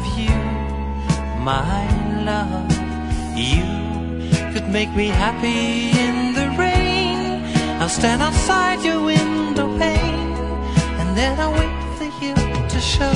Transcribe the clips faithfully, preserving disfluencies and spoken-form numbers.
with you, my love. You could make me happy in the rain. I'll stand outside your window pane, and then I'll wait for you to show.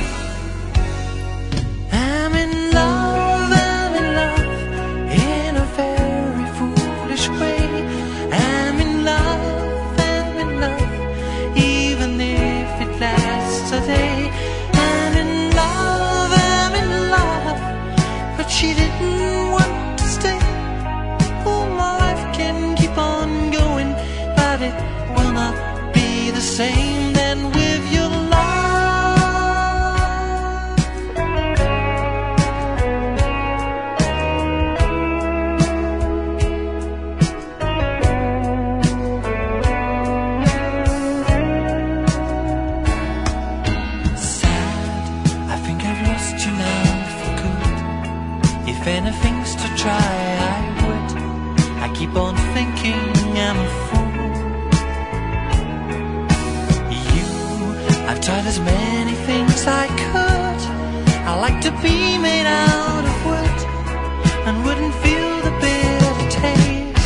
I'm in love, I'm in love, in a very foolish way. I'm in love, I'm in love, even if it lasts a day. I'm in love, I'm in love, but she didn't want to stay. Oh, my life can keep on going, but it will not be the same then with your love. Sad, I think I've lost you now for good. If anything's to try, I would. I keep on thinking I'm a fool. You, I've tried as many things I could. I like to be made out of wood and wouldn't feel the bitter taste.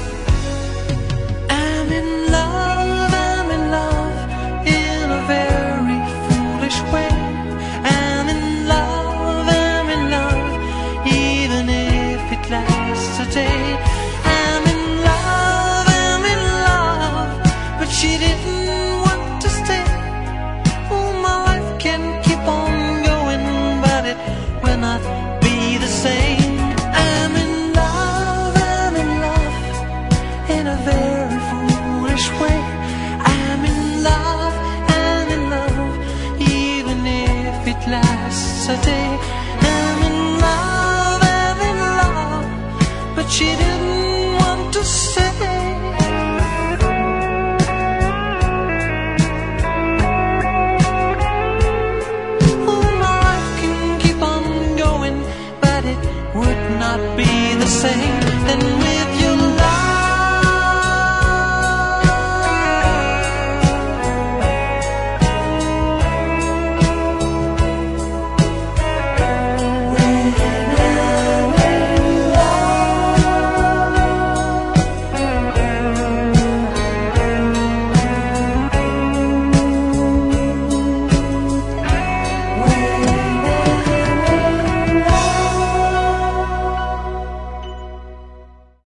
I'm in love, I'm in love, in a very foolish way. I'm in love, I'm in love, even if it lasts a day. I'm in love, I'm in love, but she didn't want to stay. Oh, my life can keep on going, but it will not be the same. I'm in love, I'm in love, in a very foolish way. I'm in love, I'm in love, even if it lasts a day. I'm in love, I'm in love, but she didn't